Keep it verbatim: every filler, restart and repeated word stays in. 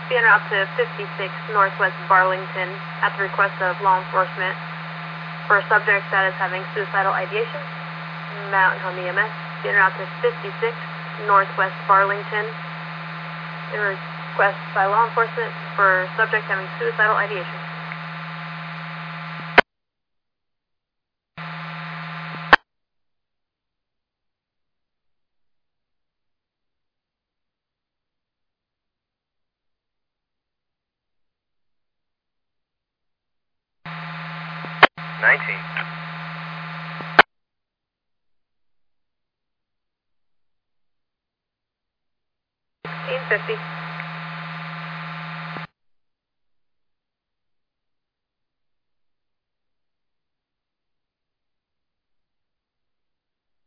Being out to fifty-six Northwest Burlington at the request of law enforcement for a subject that is having suicidal ideation. Mountain Home E M S. Being out to fifty-six Northwest Burlington in request by law enforcement for subject having suicidal ideation. nineteen. sixteen fifty.